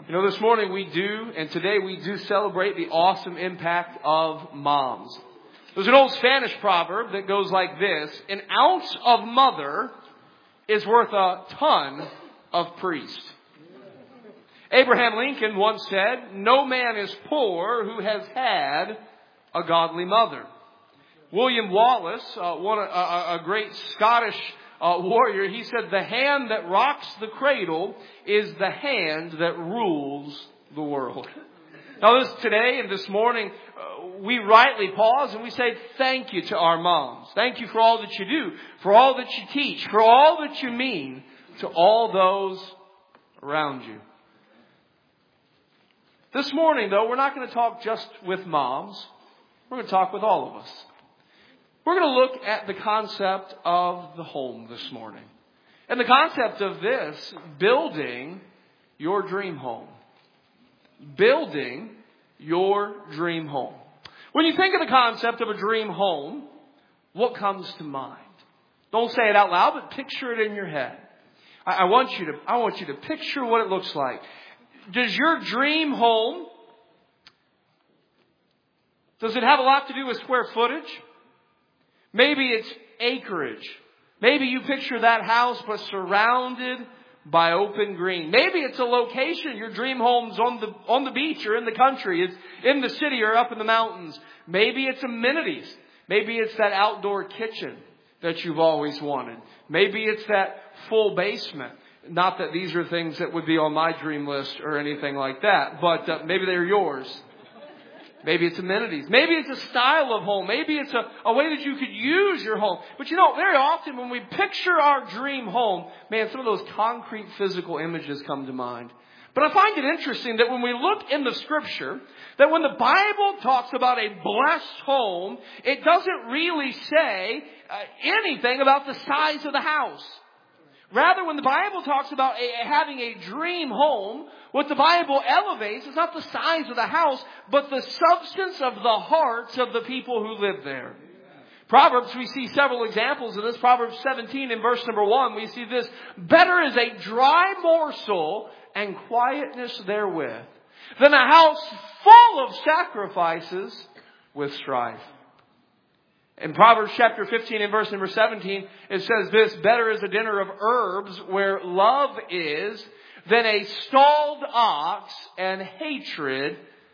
You know, this morning and today we do celebrate the awesome impact of moms. There's an old Spanish proverb that goes like this: an ounce of mother is worth a ton of priest. Abraham Lincoln once said, "No man is poor who has had a godly mother." William Wallace, a great Scottish warrior, he said, "The hand that rocks the cradle is the hand that rules the world." Now today and this morning, we rightly pause and we say thank you to our moms. Thank you for all that you do, for all that you teach, for all that you mean to all those around you. This morning, though, we're not going to talk just with moms. We're going to talk with all of us. We're going to look at the concept of the home this morning. And the concept of this, building your dream home. Building your dream home. When you think of the concept of a dream home, what comes to mind? Don't say it out loud, but picture it in your head. I want you to picture what it looks like. Does your dream home, does it have a lot to do with square footage? Maybe it's acreage. Maybe you picture that house but surrounded by open green. Maybe it's a location. Your dream home's on the beach or in the country. It's in the city or up in the mountains. Maybe it's amenities. Maybe it's that outdoor kitchen that you've always wanted. Maybe it's that full basement. Not that these are things that would be on my dream list or anything like that, but maybe they're yours. Maybe it's amenities. Maybe it's a style of home. Maybe it's a way that you could use your home. But you know, very often when we picture our dream home, man, some of those concrete physical images come to mind. But I find it interesting that when we look in the Scripture, that when the Bible talks about a blessed home, it doesn't really say anything about the size of the house. Rather, when the Bible talks about having a dream home, what the Bible elevates is not the size of the house, but the substance of the hearts of the people who live there. Proverbs, we see several examples of this. Proverbs 17 in verse number 1, we see this: better is a dry morsel and quietness therewith than a house full of sacrifices with strife. In Proverbs chapter 15 and verse number 17, it says this: better is a dinner of herbs where love is than a stalled ox and hatred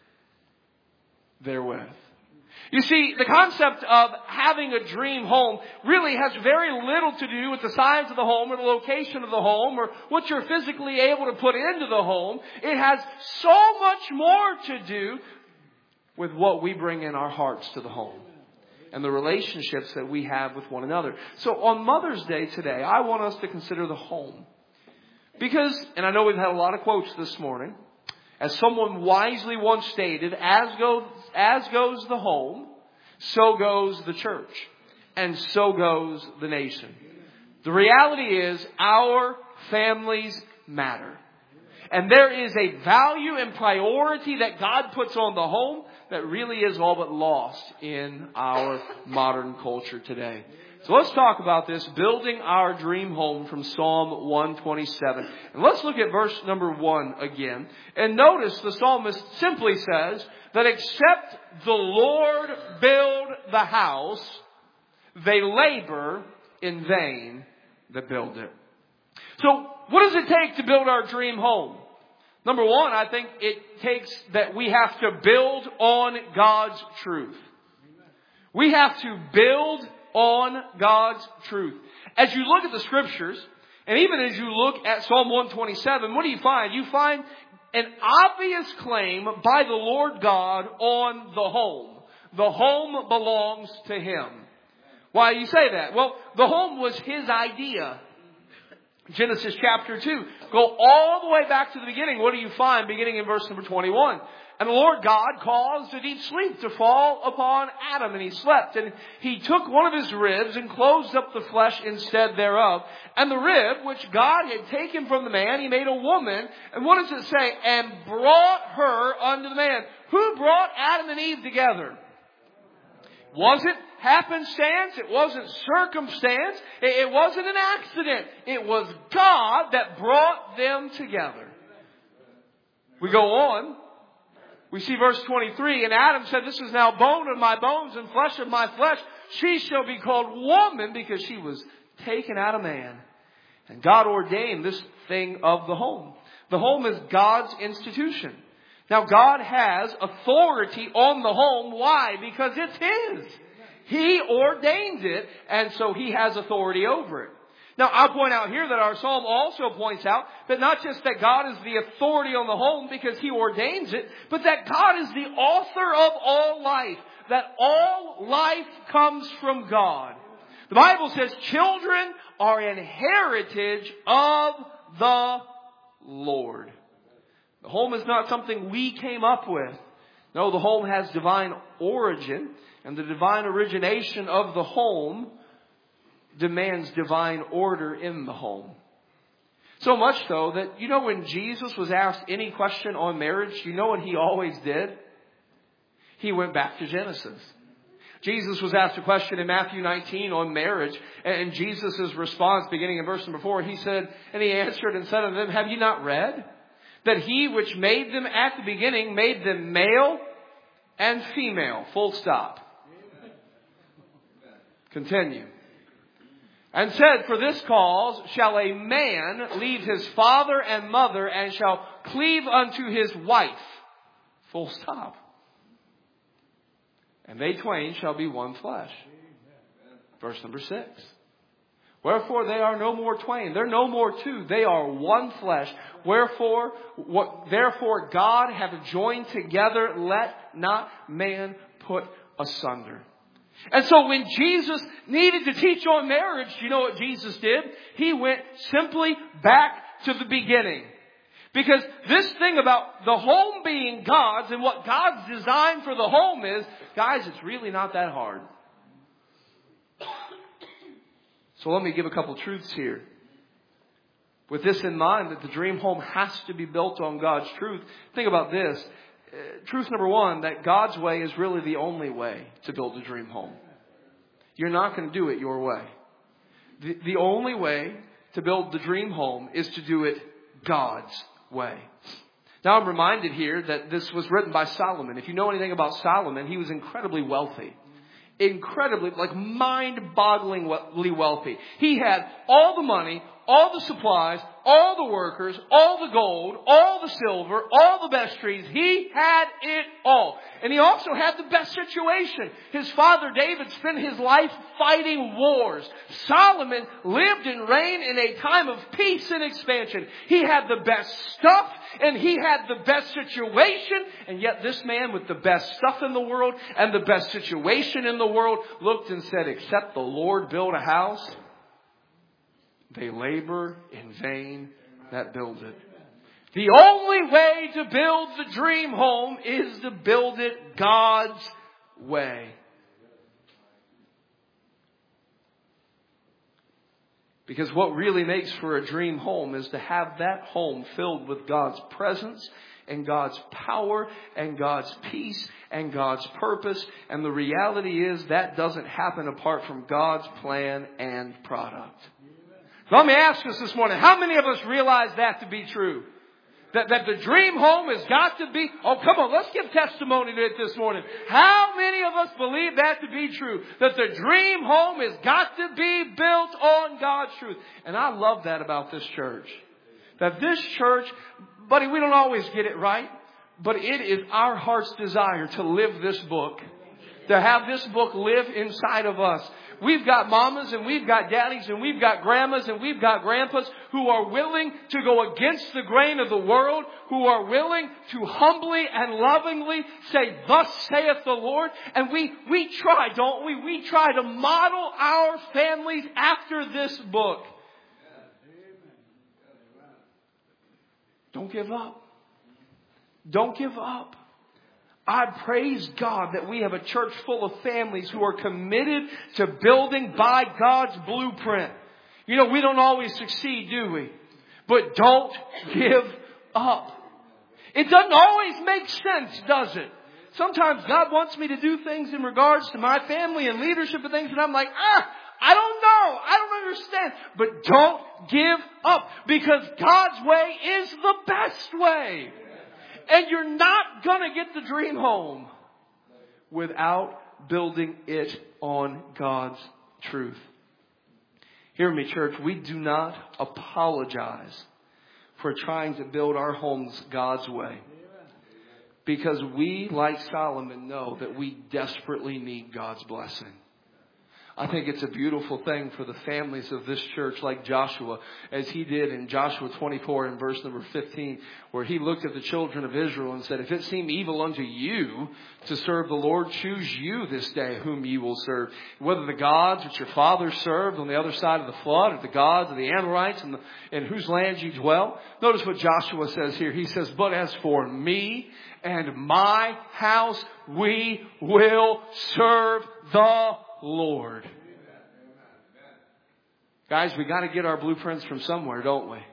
therewith. You see, the concept of having a dream home really has very little to do with the size of the home or the location of the home or what you're physically able to put into the home. It has so much more to do with what we bring in our hearts to the home and the relationships that we have with one another. So on Mother's Day today, I want us to consider the home. Because, and I know we've had a lot of quotes this morning, as someone wisely once stated, as goes the home, so goes the church, and so goes the nation. The reality is our families matter. And there is a value and priority that God puts on the home that really is all but lost in our modern culture today. So let's talk about this, building our dream home, from Psalm 127. And let's look at verse number 1 again. And notice the psalmist simply says that except the Lord build the house, they labor in vain that build it. So what does it take to build our dream home? Number one, I think it takes that we have to build on God's truth. We have to build on God's truth. As you look at the Scriptures, and even as you look at Psalm 127, what do you find? You find an obvious claim by the Lord God on the home. The home belongs to Him. Why do you say that? Well, the home was His idea. Genesis chapter 2. Go all the way back to the beginning. What do you find beginning in verse number 21? And the Lord God caused a deep sleep to fall upon Adam, and he slept. And he took one of his ribs and closed up the flesh instead thereof. And the rib which God had taken from the man, he made a woman. And what does it say? And brought her unto the man. Who brought Adam and Eve together? Wasn't happenstance. It wasn't circumstance. It wasn't an accident. It was God that brought them together. We go on. We see verse 23. And Adam said, this is now bone of my bones and flesh of my flesh. She shall be called woman because she was taken out of man. And God ordained this thing of the home. The home is God's institution. Now God has authority on the home. Why? Because it's His. He ordained it, and so He has authority over it. Now, I'll point out here that our psalm also points out that not just that God is the authority on the home because He ordains it, but that God is the author of all life. That all life comes from God. The Bible says children are an heritage of the Lord. The home is not something we came up with. No, the home has divine origin, and the divine origination of the home demands divine order in the home. So much so that, when Jesus was asked any question on marriage, you know what He always did? He went back to Genesis. Jesus was asked a question in Matthew 19 on marriage, and Jesus' response, beginning in verse number 4, He said, and He answered and said unto them, have you not read that He which made them at the beginning made them male and female? Full stop. Continue. And said, for this cause shall a man leave his father and mother and shall cleave unto his wife. Full stop. And they twain shall be one flesh. Verse number 6. Wherefore they are no more twain. They're no more two. They are one flesh. Therefore God hath joined together. Let not man put asunder. And so when Jesus needed to teach on marriage, you know what Jesus did? He went simply back to the beginning. Because this thing about the home being God's and what God's design for the home is, guys, it's really not that hard. So let me give a couple truths here. With this in mind, that the dream home has to be built on God's truth. Think about this. Truth number 1, that God's way is really the only way to build a dream home. You're not going to do it your way. The only way to build the dream home is to do it God's way. Now I'm reminded here that this was written by Solomon. If you know anything about Solomon, he was incredibly wealthy. Incredibly, mind-bogglingly wealthy. He had all the money, all the supplies, all the workers, all the gold, all the silver, all the best trees. He had it all. And he also had the best situation. His father David spent his life fighting wars. Solomon lived and reigned in a time of peace and expansion. He had the best stuff and he had the best situation. And yet this man with the best stuff in the world and the best situation in the world looked and said, except the Lord build a house, they labor in vain that build it. The only way to build the dream home is to build it God's way. Because what really makes for a dream home is to have that home filled with God's presence and God's power and God's peace and God's purpose. And the reality is that doesn't happen apart from God's plan and product. Let me ask us this morning, how many of us realize that to be true? That the dream home has got to be, oh come on, let's give testimony to it this morning. How many of us believe that to be true? That the dream home has got to be built on God's truth. And I love that about this church. That this church, buddy, we don't always get it right. But it is our heart's desire to live this book. To have this book live inside of us. We've got mamas and we've got daddies and we've got grandmas and we've got grandpas who are willing to go against the grain of the world, who are willing to humbly and lovingly say, thus saith the Lord. And we try, don't we? We try to model our families after this book. Don't give up. Don't give up. I praise God that we have a church full of families who are committed to building by God's blueprint. You know, we don't always succeed, do we? But don't give up. It doesn't always make sense, does it? Sometimes God wants me to do things in regards to my family and leadership and things, and I'm like, I don't know. I don't understand. But don't give up, because God's way is the best way. And you're not going to get the dream home without building it on God's truth. Hear me, church. We do not apologize for trying to build our homes God's way. Because we, like Solomon, know that we desperately need God's blessing. I think it's a beautiful thing for the families of this church, like Joshua, as he did in Joshua 24 and verse number 15, where he looked at the children of Israel and said, if it seem evil unto you to serve the Lord, choose you this day whom ye will serve. Whether the gods which your fathers served on the other side of the flood, or the gods of the Amorites in whose land ye dwell. Notice what Joshua says here. He says, but as for me and my house, we will serve the Lord. Guys, we got to get our blueprints from somewhere, don't we?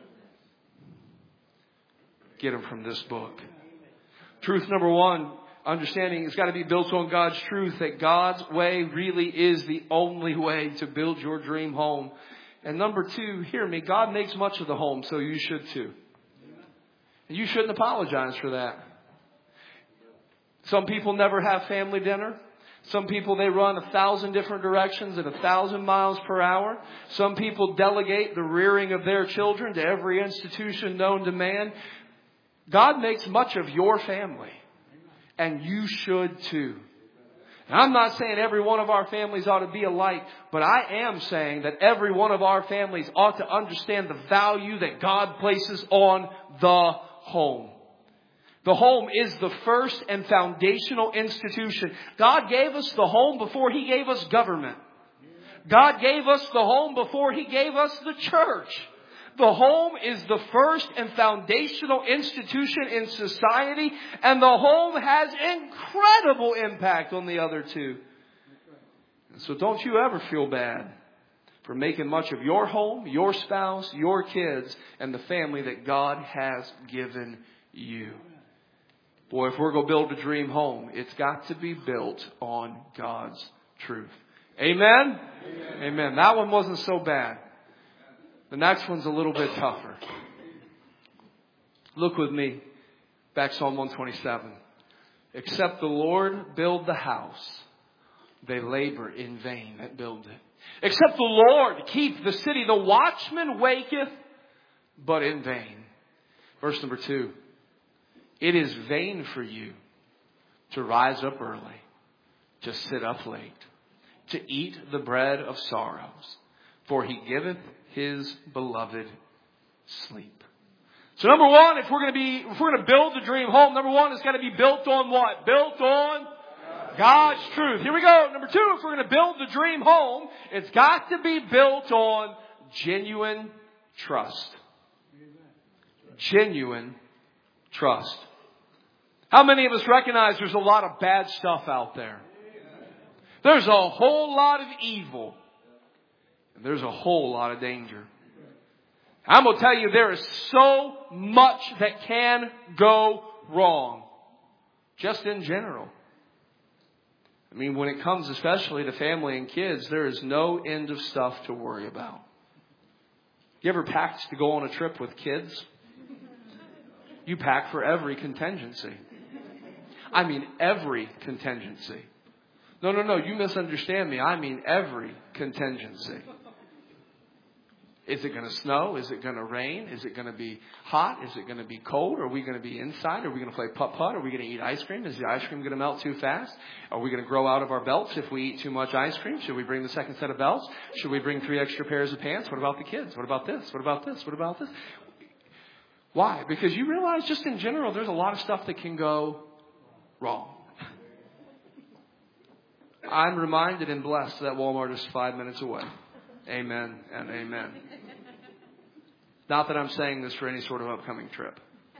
Get them from this book. Truth number one, understanding it's got to be built on God's truth, that God's way really is the only way to build your dream home. And number two, hear me, God makes much of the home, so you should too. And you shouldn't apologize for that. Some people never have family dinner. Some people, they run 1,000 different directions at 1,000 miles per hour. Some people delegate the rearing of their children to every institution known to man. God makes much of your family. And you should too. And I'm not saying every one of our families ought to be alike, but I am saying that every one of our families ought to understand the value that God places on the home. The home is the first and foundational institution. God gave us the home before He gave us government. God gave us the home before He gave us the church. The home is the first and foundational institution in society, and the home has incredible impact on the other two. So don't you ever feel bad for making much of your home, your spouse, your kids, and the family that God has given you. Boy, if we're going to build a dream home, it's got to be built on God's truth. Amen? Amen. Amen. That one wasn't so bad. The next one's a little bit tougher. Look with me. Back Psalm 127. Except the Lord build the house, they labor in vain that build it. Except the Lord keep the city, the watchman waketh, but in vain. Verse number 2. It is vain for you to rise up early, to sit up late, to eat the bread of sorrows, for He giveth His beloved sleep. So number one, if we're going to build the dream home, number one, it's got to be built on what? Built on God's truth. Here we go. Number two, if we're going to build the dream home, it's got to be built on genuine trust. Genuine trust. How many of us recognize there's a lot of bad stuff out there? There's a whole lot of evil. And there's a whole lot of danger. I'm going to tell you, there is so much that can go wrong. Just in general. I mean, when it comes especially to family and kids, there is no end of stuff to worry about. You ever packed to go on a trip with kids? You pack for every contingency. I mean, every contingency. No, you misunderstand me. I mean, every contingency. Is it going to snow? Is it going to rain? Is it going to be hot? Is it going to be cold? Are we going to be inside? Are we going to play putt-putt? Are we going to eat ice cream? Is the ice cream going to melt too fast? Are we going to grow out of our belts if we eat too much ice cream? Should we bring the second set of belts? Should we bring 3 extra pairs of pants? What about the kids? What about this? What about this? What about this? Why? Because you realize just in general, there's a lot of stuff that can go wrong. I'm reminded and blessed that Walmart is 5 minutes away. Amen and amen. Not that I'm saying this for any sort of upcoming trip.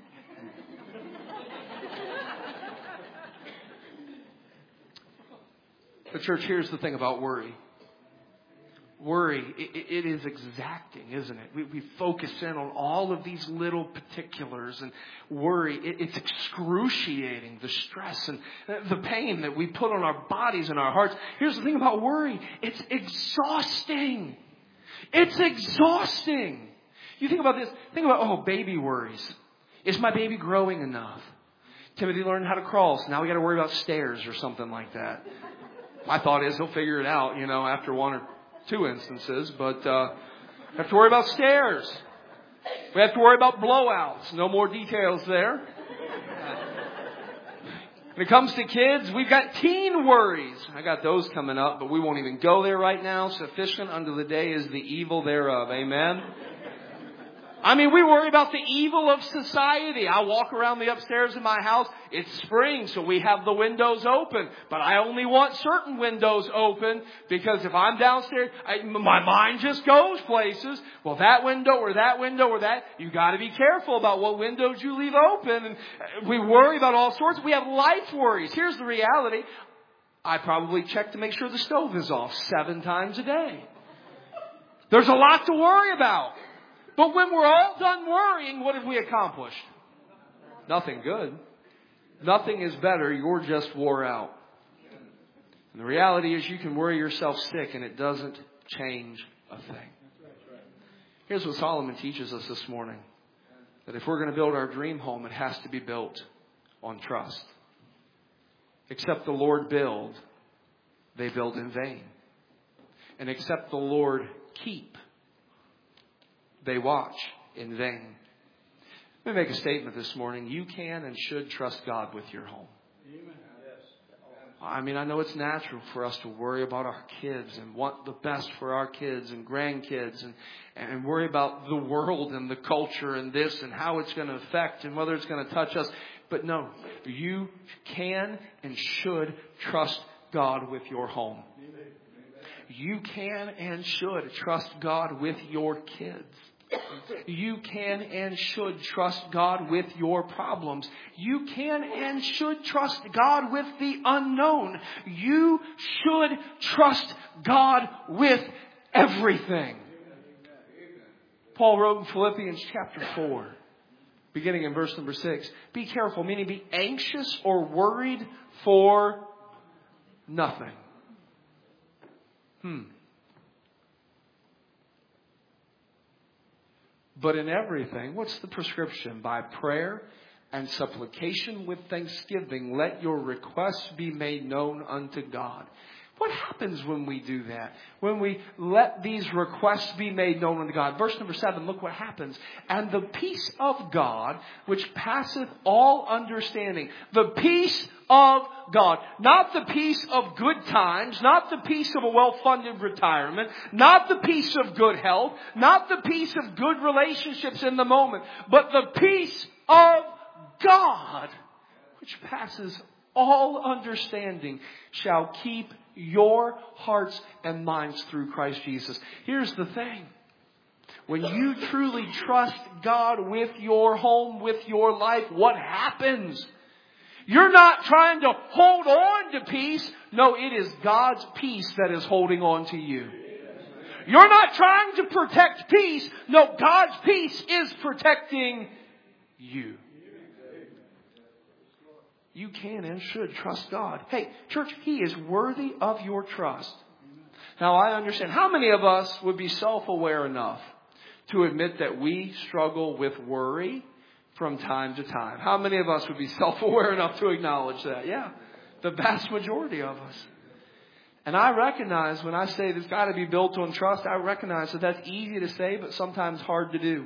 But church, here's the thing about worry. Worry, it is exacting, isn't it? We focus in on all of these little particulars, and worry, it's excruciating, the stress and the pain that we put on our bodies and our hearts. Here's the thing about worry. It's exhausting. It's exhausting. You think about this. Think about, baby worries. Is my baby growing enough? Timothy learned how to crawl, so now we got to worry about stairs or something like that. My thought is he'll figure it out, after one or two instances. But we have to worry about stairs. We have to worry about blowouts. No more details there. When it comes to kids, we've got teen worries. I got those coming up, but we won't even go there right now. Sufficient unto the day is the evil thereof. Amen? We worry about the evil of society. I walk around the upstairs in my house. It's spring, so we have the windows open. But I only want certain windows open because if I'm downstairs, my mind just goes places. Well, that window or that window or that. You got to be careful about what windows you leave open. And we worry about all sorts. We have life worries. Here's the reality. I probably check to make sure the stove is off 7 times a day. There's a lot to worry about. But when we're all done worrying, what have we accomplished? Nothing good. Nothing is better. You're just wore out. And the reality is you can worry yourself sick and it doesn't change a thing. Here's what Solomon teaches us this morning. That if we're going to build our dream home, it has to be built on trust. Except the Lord build, they build in vain. And except the Lord keep, they watch in vain. Let me make a statement this morning. You can and should trust God with your home. I know it's natural for us to worry about our kids and want the best for our kids and grandkids and worry about the world and the culture and this and how it's going to affect and whether it's going to touch us. But no, you can and should trust God with your home. You can and should trust God with your kids. You can and should trust God with your problems. You can and should trust God with the unknown. You should trust God with everything. Paul wrote in Philippians chapter 4, beginning in verse number 6, be careful, meaning be anxious or worried for nothing. But in everything, what's the prescription? By prayer and supplication with thanksgiving, let your requests be made known unto God. What happens when we do that? When we let these requests be made known unto God. Verse number 7, look what happens. And the peace of God, which passeth all understanding. The peace of God. Not the peace of good times. Not the peace of a well-funded retirement. Not the peace of good health. Not the peace of good relationships in the moment. But the peace of God, which passes all understanding, shall keep your hearts and minds through Christ Jesus. Here's the thing. When you truly trust God with your home, with your life, what happens? You're not trying to hold on to peace. No, it is God's peace that is holding on to you. You're not trying to protect peace. No, God's peace is protecting you. You can and should trust God. Hey, church, He is worthy of your trust. Now, I understand. How many of us would be self-aware enough to admit that we struggle with worry from time to time? How many of us would be self-aware enough to acknowledge that? Yeah, the vast majority of us. And I recognize when I say it's got to be built on trust, I recognize that that's easy to say, but sometimes hard to do.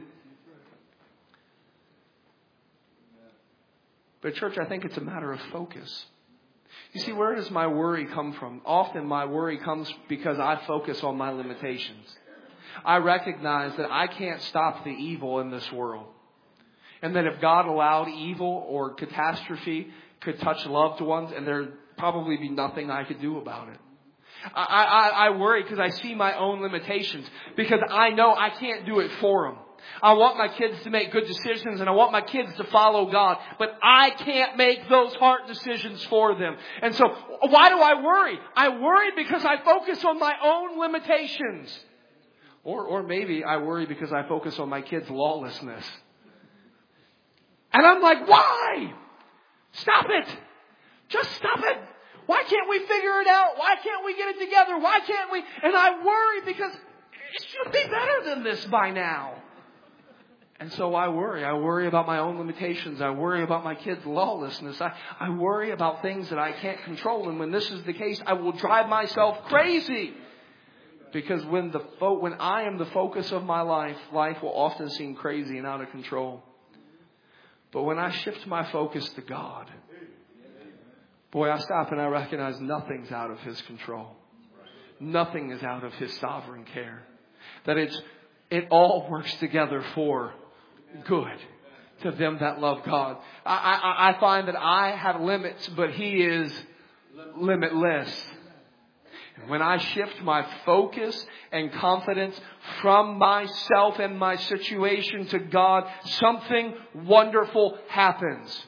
But church, I think it's a matter of focus. You see, where does my worry come from? Often my worry comes because I focus on my limitations. I recognize that I can't stop the evil in this world. And that if God allowed evil or catastrophe could touch loved ones, and there'd probably be nothing I could do about it. I worry because I see my own limitations. Because I know I can't do it for them. I want my kids to make good decisions and I want my kids to follow God. But I can't make those hard decisions for them. And so why do I worry? I worry because I focus on my own limitations. Or maybe I worry because I focus on my kids' lawlessness. And I'm like, why? Stop it. Just stop it. Why can't we figure it out? Why can't we get it together? Why can't we? And I worry because it should be better than this by now. And so I worry. I worry about my own limitations. I worry about my kids' lawlessness. I worry about things that I can't control. And when this is the case, I will drive myself crazy. Because when I am the focus of my life, life will often seem crazy and out of control. But when I shift my focus to God, boy, I stop and I recognize nothing's out of His control. Nothing is out of His sovereign care. That it all works together for good to them that love God. I find that I have limits, but He is limitless. And when I shift my focus and confidence from myself and my situation to God, something wonderful happens.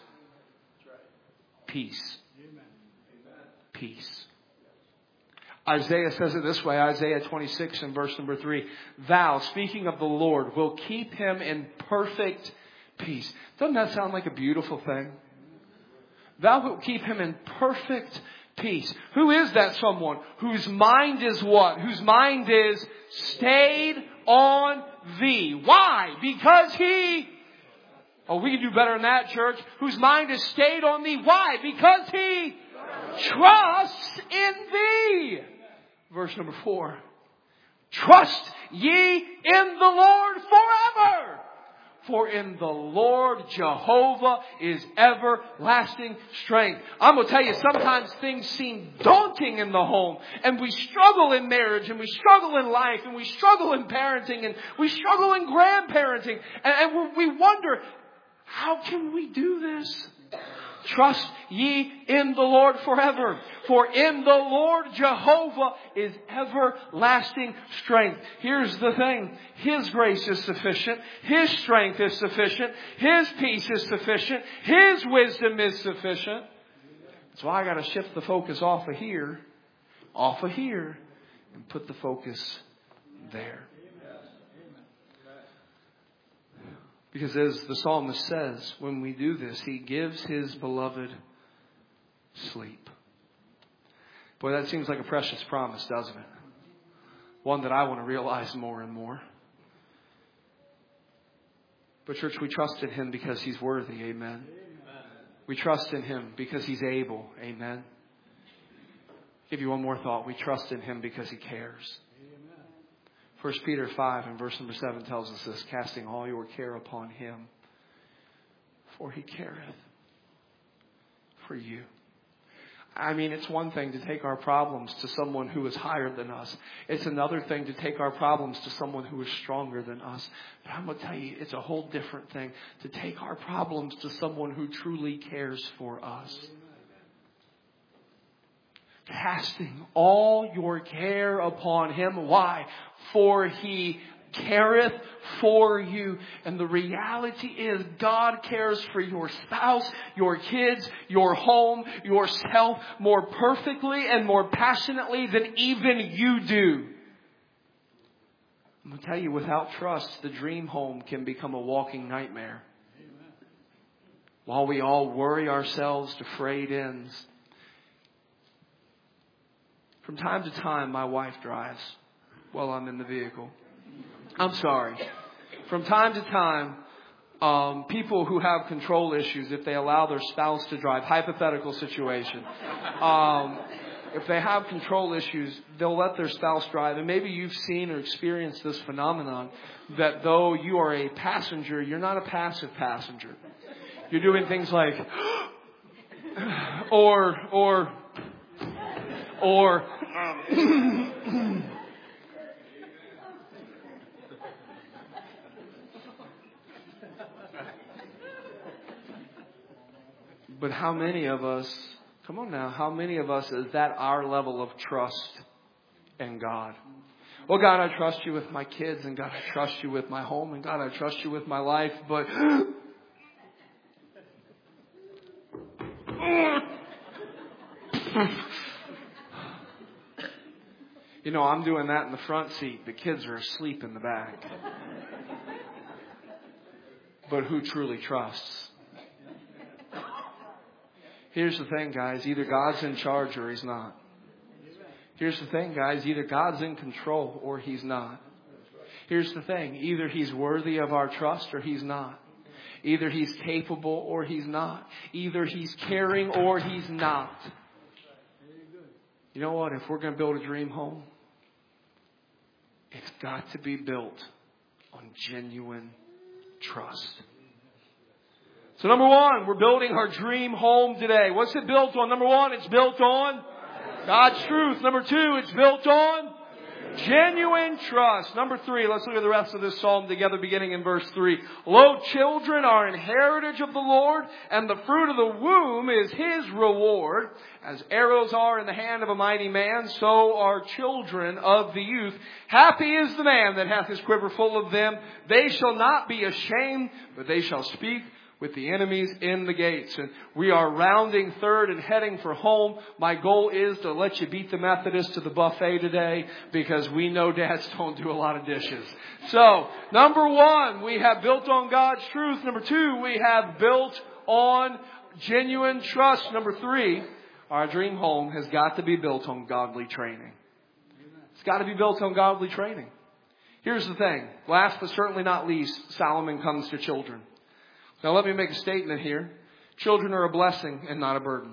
Peace. Peace. Isaiah says it this way, Isaiah 26 and verse number 3. Thou, speaking of the Lord, will keep him in perfect peace. Doesn't that sound like a beautiful thing? Thou wilt keep him in perfect peace. Who is that someone? Whose mind is what? Whose mind is stayed on thee. Why? Because he... Oh, we can do better than that, church. Whose mind is stayed on thee. Why? Because he trusts in thee. Verse number 4. Trust ye in the Lord forever. For in the Lord Jehovah is everlasting strength. I'm going to tell you, sometimes things seem daunting in the home. And we struggle in marriage. And we struggle in life. And we struggle in parenting. And we struggle in grandparenting. And we wonder, how can we do this? Trust ye in the Lord forever. For in the Lord Jehovah is everlasting strength. Here's the thing. His grace is sufficient. His strength is sufficient. His peace is sufficient. His wisdom is sufficient. So I got to shift the focus off of here, and put the focus there. Because as the psalmist says, when we do this, He gives His beloved sleep. Boy, that seems like a precious promise, doesn't it? One that I want to realize more and more. But church, we trust in Him because He's worthy. Amen. We trust in Him because He's able. Amen. I'll give you one more thought. We trust in Him because He cares. 1 Peter 5 and verse number 7 tells us this, casting all your care upon Him, for He careth for you. I mean, it's one thing to take our problems to someone who is higher than us. It's another thing to take our problems to someone who is stronger than us. But I'm going to tell you, it's a whole different thing to take our problems to someone who truly cares for us. Casting all your care upon Him. Why? For He careth for you. And the reality is God cares for your spouse, your kids, your home, yourself more perfectly and more passionately than even you do. I'm going to tell you, without trust, the dream home can become a walking nightmare. While we all worry ourselves to frayed ends. From time to time, my wife drives while I'm in the vehicle. I'm sorry. From time to time, people who have control issues, if they allow their spouse to drive, hypothetical situation, if they have control issues, they'll let their spouse drive. And maybe you've seen or experienced this phenomenon that though you are a passenger, you're not a passive passenger. You're doing things like, or but how many of us, come on now, how many of us is that our level of trust in God? Well, God, I trust you with my kids, and God, I trust you with my home, and God, I trust you with my life, but you know, I'm doing that in the front seat. The kids are asleep in the back. But who truly trusts? Here's the thing, guys. Either God's in charge or He's not. Here's the thing, guys. Either God's in control or He's not. Here's the thing. Either He's worthy of our trust or He's not. Either He's capable or He's not. Either He's caring or He's not. You know what? If we're going to build a dream home, it's got to be built on genuine trust. So number one, we're building our dream home today. What's it built on? Number one, it's built on God's truth. Number two, it's built on genuine trust. Number three, let's look at the rest of this psalm together beginning in verse 3. Lo, children are an heritage of the Lord, and the fruit of the womb is His reward. As arrows are in the hand of a mighty man, so are children of the youth. Happy is the man that hath his quiver full of them. They shall not be ashamed, but they shall speak with the enemies in the gates. And we are rounding third and heading for home. My goal is to let you beat the Methodists to the buffet today, because we know dads don't do a lot of dishes. So, number one, we have built on God's truth. Number two, we have built on genuine trust. Number three, our dream home has got to be built on godly training. It's got to be built on godly training. Here's the thing. Last but certainly not least, Solomon comes to children. Now let me make a statement here. Children are a blessing and not a burden.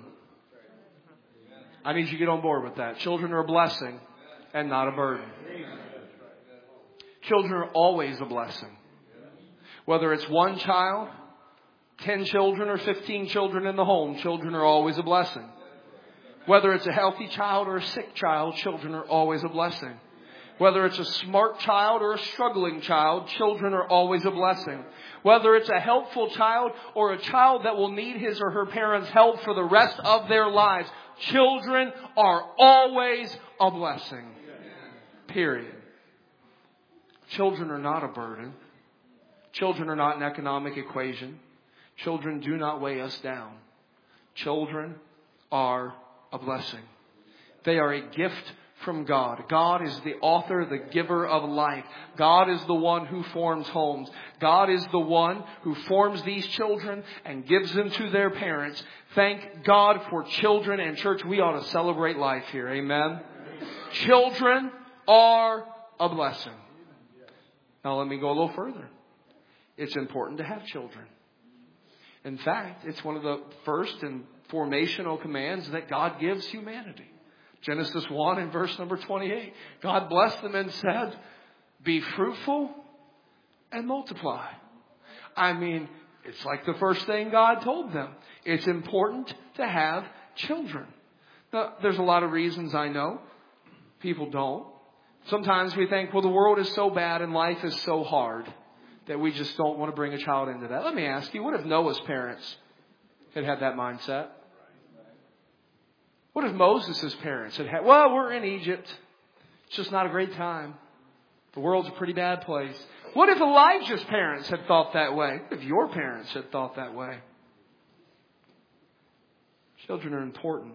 I need you to get on board with that. Children are a blessing and not a burden. Children are always a blessing. Whether it's one child, 10 children, or 15 children in the home, children are always a blessing. Whether it's a healthy child or a sick child, children are always a blessing. Whether it's a smart child or a struggling child, children are always a blessing. Whether it's a helpful child or a child that will need his or her parents' help for the rest of their lives, children are always a blessing. Period. Children are not a burden. Children are not an economic equation. Children do not weigh us down. Children are a blessing. They are a gift from God. God is the author, the giver of life. God is the one who forms homes. God is the one who forms these children and gives them to their parents. Thank God for children, and church, we ought to celebrate life here. Amen. Children are a blessing. Now let me go a little further. It's important to have children. In fact, it's one of the first and formational commands that God gives humanity. Genesis 1 and verse number 28. God blessed them and said, be fruitful and multiply. I mean, it's like the first thing God told them. It's important to have children. Now, there's a lot of reasons I know. People don't. Sometimes we think, well, the world is so bad and life is so hard that we just don't want to bring a child into that. Let me ask you, what if Noah's parents had had that mindset? What if Moses' parents had, well, we're in Egypt. It's just not a great time. The world's a pretty bad place. What if Elijah's parents had thought that way? What if your parents had thought that way? Children are important.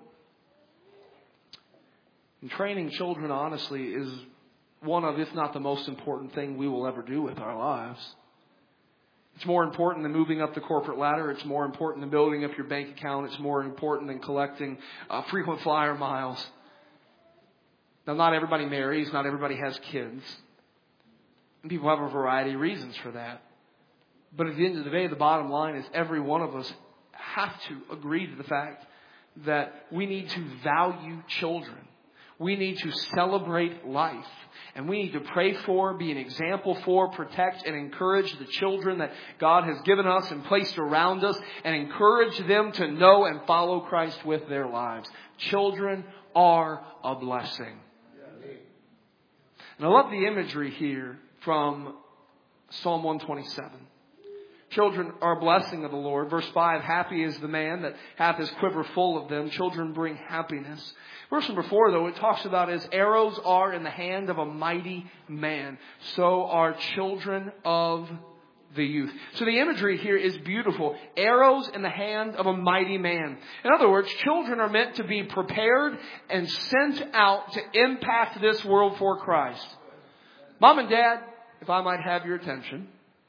And training children, honestly, is one of, if not the most important thing we will ever do with our lives. It's more important than moving up the corporate ladder. It's more important than building up your bank account. It's more important than collecting frequent flyer miles. Now, not everybody marries. Not everybody has kids. And people have a variety of reasons for that. But at the end of the day, the bottom line is every one of us have to agree to the fact that we need to value children. We need to celebrate life. And we need to pray for, be an example for, protect, and encourage the children that God has given us and placed around us, and encourage them to know and follow Christ with their lives. Children are a blessing. And I love the imagery here from Psalm 127. Children are a blessing of the Lord. Verse 5, happy is the man that hath his quiver full of them. Children bring happiness. Verse number 4, though, it talks about as arrows are in the hand of a mighty man, so are children of the youth. So the imagery here is beautiful. Arrows in the hand of a mighty man. In other words, children are meant to be prepared and sent out to impact this world for Christ. Mom and Dad, if I might have your attention,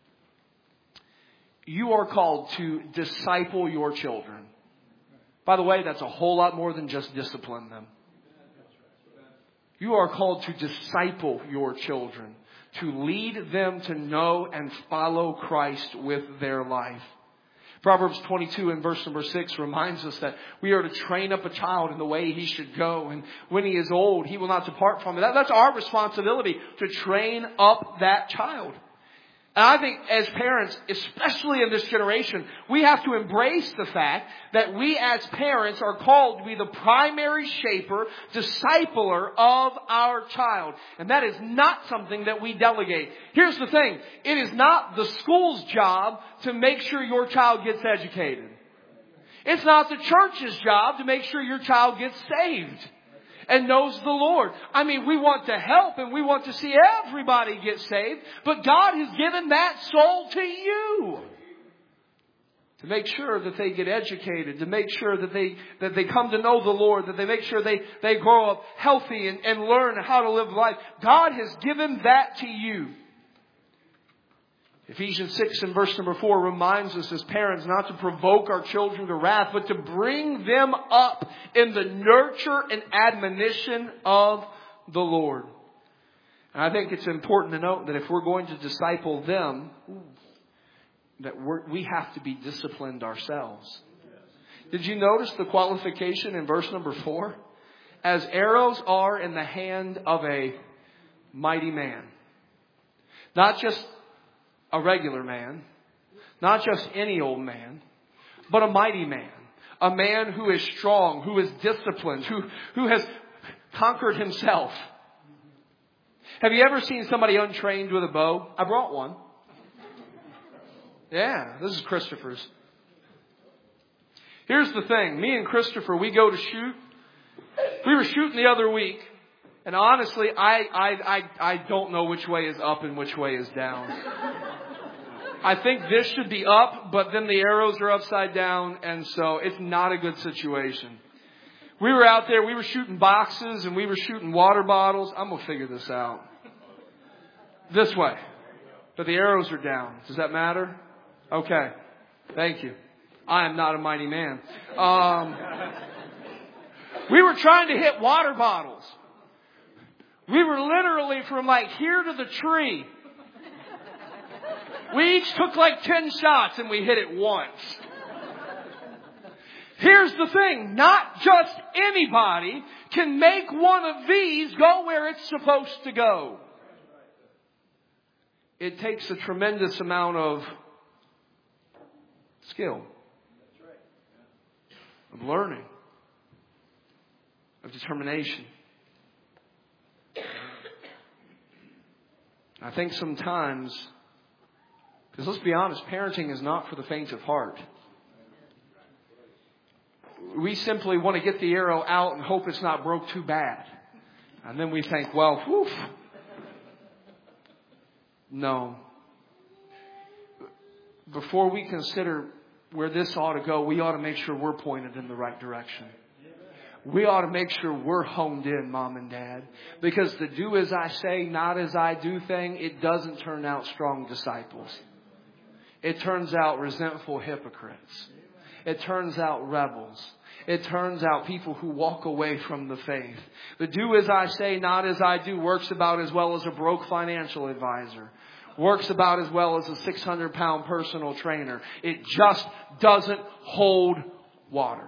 you are called to disciple your children. By the way, that's a whole lot more than just discipline them. You are called to disciple your children, to lead them to know and follow Christ with their life. Proverbs 22 and verse number 6 reminds us that we are to train up a child in the way he should go. And when he is old, he will not depart from it. That's our responsibility, to train up that child. And I think as parents, especially in this generation, we have to embrace the fact that we as parents are called to be the primary shaper, discipler of our child. And that is not something that we delegate. Here's the thing. It is not the school's job to make sure your child gets educated. It's not the church's job to make sure your child gets saved and knows the Lord. I mean, we want to help and we want to see everybody get saved, but God has given that soul to you to make sure that they get educated, to make sure that they come to know the Lord, that they make sure they grow up healthy and learn how to live life. God has given that to you. Ephesians 6 and verse number 4 reminds us as parents not to provoke our children to wrath, but to bring them up in the nurture and admonition of the Lord. And I think it's important to note that if we're going to disciple them, that we have to be disciplined ourselves. Did you notice the qualification in verse number 4? As arrows are in the hand of a mighty man. Not just a regular man, not just any old man, but a mighty man. A man who is strong, who is disciplined, who has conquered himself. Have you ever seen somebody untrained with a bow? I brought one. Yeah, this is Christopher's. Here's the thing. Me and Christopher, we go to shoot. We were shooting the other week. And honestly, I don't know which way is up and which way is down. I think this should be up, but then the arrows are upside down, and so it's not a good situation. We were out there, we were shooting boxes, and we were shooting water bottles. I'm going to figure this out. This way. But the arrows are down. Does that matter? Okay. Thank you. I am not a mighty man. We were trying to hit water bottles. We were literally from like here to the tree. We each took like 10 shots and we hit it once. Here's the thing. Not just anybody can make one of these go where it's supposed to go. It takes a tremendous amount of skill, of learning, of determination. I think sometimes, because let's be honest, parenting is not for the faint of heart. We simply want to get the arrow out and hope it's not broke too bad. And then we think, well, whew. No. Before we consider where this ought to go, we ought to make sure we're pointed in the right direction. We ought to make sure we're honed in, Mom and Dad. Because the do as I say, not as I do thing, it doesn't turn out strong disciples. It turns out resentful hypocrites. It turns out rebels. It turns out people who walk away from the faith. The do as I say, not as I do works about as well as a broke financial advisor. Works about as well as a 600-pound personal trainer. It just doesn't hold water.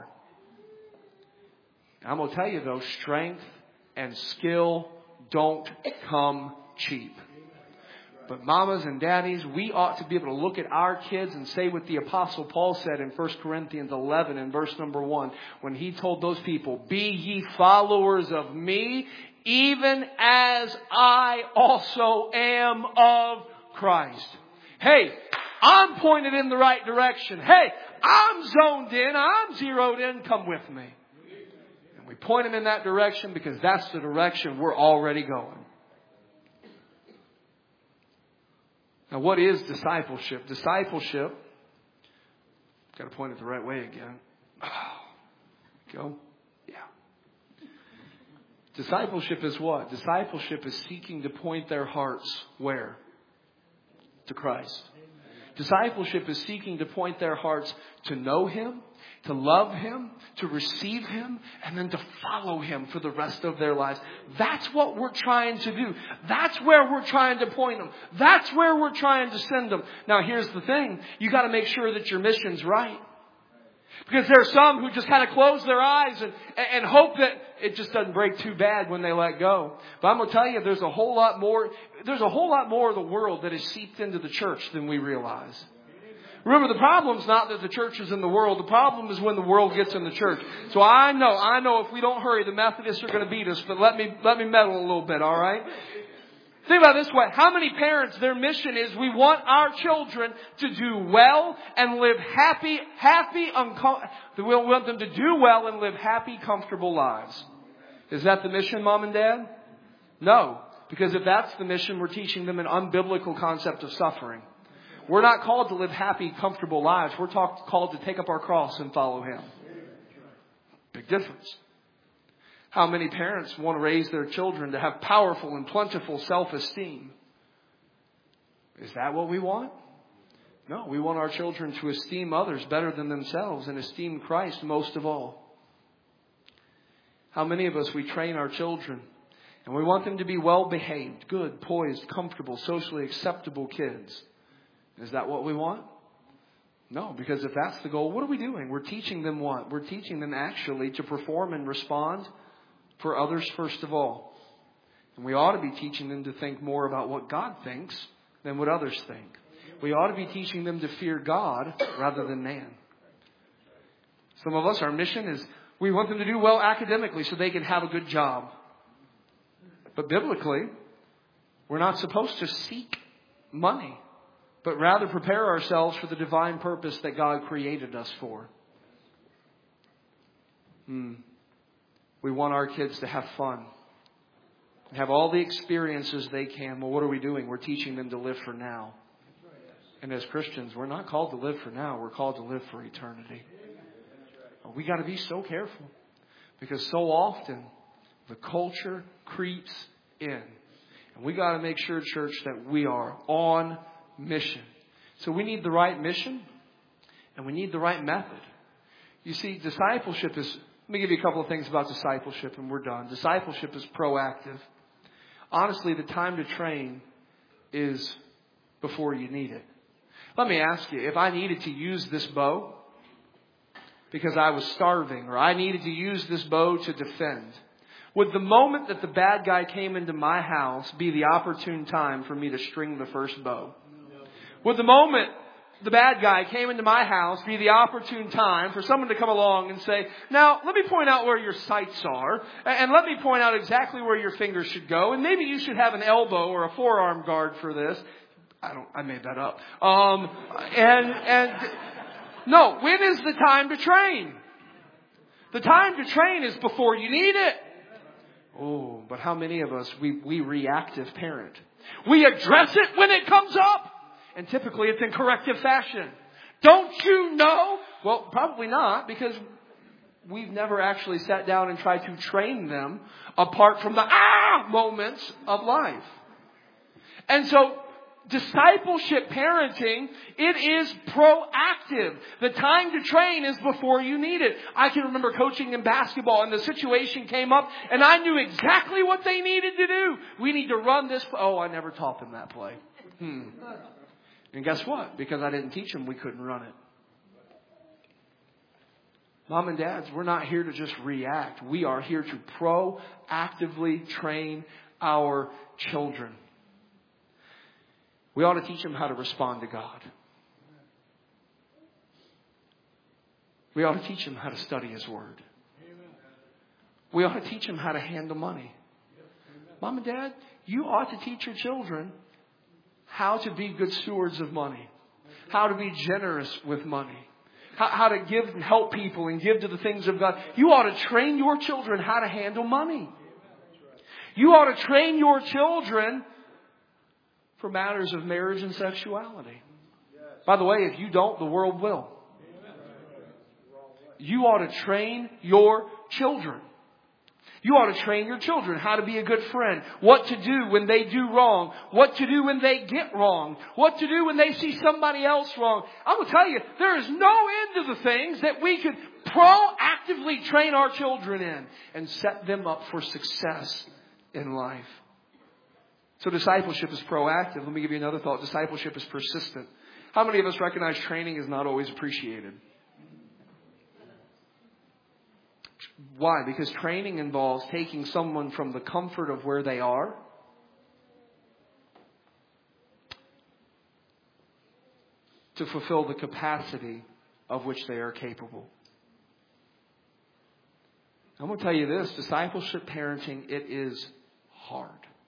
I'm going to tell you though, strength and skill don't come cheap. But mamas and daddies, we ought to be able to look at our kids and say what the Apostle Paul said in 1 Corinthians 11 and verse number 1. When he told those people, be ye followers of me, even as I also am of Christ. Hey, I'm pointed in the right direction. Hey, I'm zoned in. I'm zeroed in. Come with me. And we point them in that direction because that's the direction we're already going. Now, what is discipleship? Discipleship, got to point it the right way again. Go. Yeah. Discipleship is what? Discipleship is seeking to point their hearts where? To Christ. Discipleship is seeking to point their hearts to know Him to love Him, to receive Him, and then to follow Him for the rest of their lives. That's what we're trying to do. That's where we're trying to point them. That's where we're trying to send them. Now, here's the thing. You got to make sure that your mission's right. Because there are some who just kind of close their eyes and hope that it just doesn't break too bad when they let go. But I'm going to tell you, there's a whole lot more of the world that is seeped into the church than we realize. Remember, the problem's not that the church is in the world. The problem is when the world gets in the church. So I know if we don't hurry, the Methodists are going to beat us. But let me meddle a little bit, all right? Think about it this way. How many parents, their mission is we want our children to do well and live we want them to do well and live happy, comfortable lives. Is that the mission, Mom and Dad? No. Because if that's the mission, we're teaching them an unbiblical concept of suffering. We're not called to live happy, comfortable lives. We're called to take up our cross and follow Him. Big difference. How many parents want to raise their children to have powerful and plentiful self-esteem? Is that what we want? No, we want our children to esteem others better than themselves and esteem Christ most of all. How many of us, we train our children and we want them to be well-behaved, good, poised, comfortable, socially acceptable kids? Is that what we want? No, because if that's the goal, what are we doing? We're teaching them what? We're teaching them actually to perform and respond for others first of all. And we ought to be teaching them to think more about what God thinks than what others think. We ought to be teaching them to fear God rather than man. Some of us, our mission is we want them to do well academically so they can have a good job. But biblically, we're not supposed to seek money, but rather prepare ourselves for the divine purpose that God created us for. We want our kids to have fun, have all the experiences they can. Well, what are we doing? We're teaching them to live for now. And as Christians, we're not called to live for now. We're called to live for eternity. We got to be so careful because so often the culture creeps in. And we got to make sure, church, that we are on mission. So we need the right mission and we need the right method. You see, discipleship is... Let me give you a couple of things about discipleship and we're done. Discipleship is proactive. Honestly, the time to train is before you need it. Let me ask you, if I needed to use this bow because I was starving or I needed to use this bow to defend, would the moment that the bad guy came into my house be the opportune time for me to string the first bow? Would the moment the bad guy came into my house be the opportune time for someone to come along and say, now, let me point out where your sights are, and let me point out exactly where your fingers should go, and maybe you should have an elbow or a forearm guard for this. I made that up. No, when is the time to train? The time to train is before you need it. Oh, but how many of us, we reactive parent. We address it when it comes up. And typically it's in corrective fashion. Don't you know? Well, probably not, because we've never actually sat down and tried to train them apart from the moments of life. And so discipleship parenting, it is proactive. The time to train is before you need it. I can remember coaching in basketball and the situation came up and I knew exactly what they needed to do. We need to run this. Oh, I never taught them that play. And guess what? Because I didn't teach them, we couldn't run it. Mom and dads, we're not here to just react. We are here to proactively train our children. We ought to teach them how to respond to God. We ought to teach them how to study His Word. We ought to teach them how to handle money. Mom and Dad, you ought to teach your children how to be good stewards of money, how to be generous with money, how to give and help people and give to the things of God. You ought to train your children how to handle money. You ought to train your children for matters of marriage and sexuality. By the way, if you don't, the world will. You ought to train your children. You ought to train your children how to be a good friend. What to do when they do wrong. What to do when they get wrong. What to do when they see somebody else wrong. I'm going to tell you, there is no end to the things that we could proactively train our children in and set them up for success in life. So discipleship is proactive. Let me give you another thought. Discipleship is persistent. How many of us recognize training is not always appreciated? Why? Because training involves taking someone from the comfort of where they are to fulfill the capacity of which they are capable. I'm going to tell you this. Discipleship parenting, it is hard.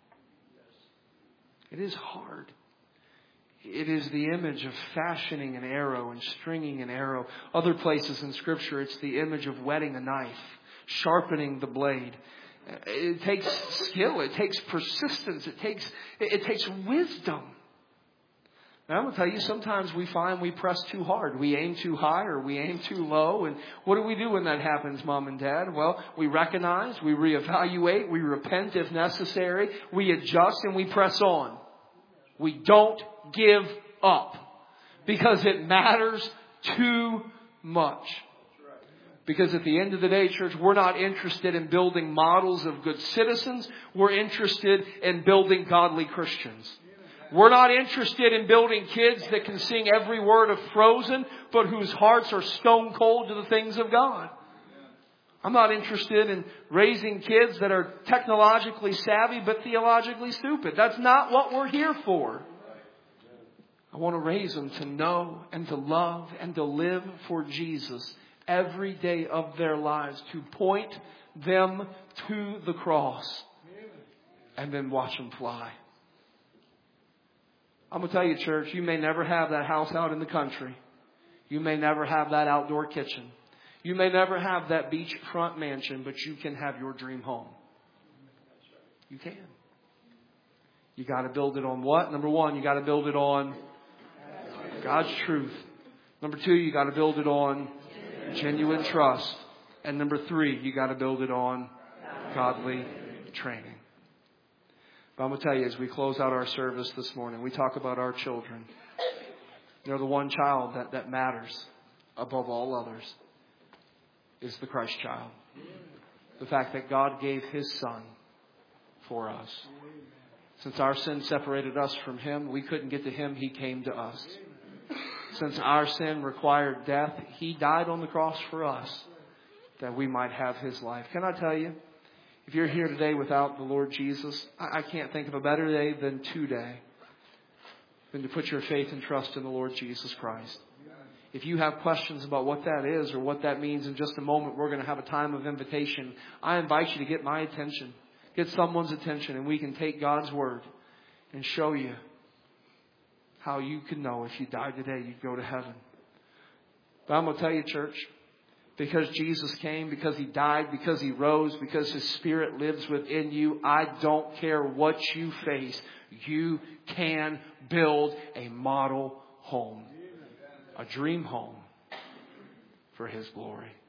It is hard. It is the image of fashioning an arrow and stringing an arrow. Other places in Scripture, it's the image of whetting a knife, sharpening the blade. It takes skill. It takes persistence. It takes wisdom. Now, I'm going to tell you, sometimes we find we press too hard. We aim too high or we aim too low. And what do we do when that happens, Mom and Dad? Well, we recognize, we reevaluate, we repent if necessary, we adjust, and we press on. We don't give up because it matters too much. Because at the end of the day, church, we're not interested in building models of good citizens. We're interested in building godly Christians. We're not interested in building kids that can sing every word of Frozen, but whose hearts are stone cold to the things of God. I'm not interested in raising kids that are technologically savvy but theologically stupid. That's not what we're here for. I want to raise them to know and to love and to live for Jesus every day of their lives, to point them to the cross and then watch them fly. I'm going to tell you, church, you may never have that house out in the country. You may never have that outdoor kitchen. You may never have that beachfront mansion, but you can have your dream home. You can. You got to build it on what? Number one, you got to build it on God's truth. Number two, you got to build it on genuine trust. And number three, you got to build it on godly training. But I'm going to tell you, as we close out our service this morning, we talk about our children. The one child that matters above all others is the Christ child. The fact that God gave His Son for us. Since our sin separated us from Him, we couldn't get to Him, He came to us. Since our sin required death, He died on the cross for us that we might have His life. Can I tell you, if you're here today without the Lord Jesus, I can't think of a better day than today than to put your faith and trust in the Lord Jesus Christ. If you have questions about what that is or what that means, in just a moment we're going to have a time of invitation. I invite you to get my attention, get someone's attention, and we can take God's Word and show you how you can know if you died today, you'd go to heaven. But I'm going to tell you, church, because Jesus came, because He died, because He rose, because His Spirit lives within you, I don't care what you face. You can build a model home, a dream home for His glory.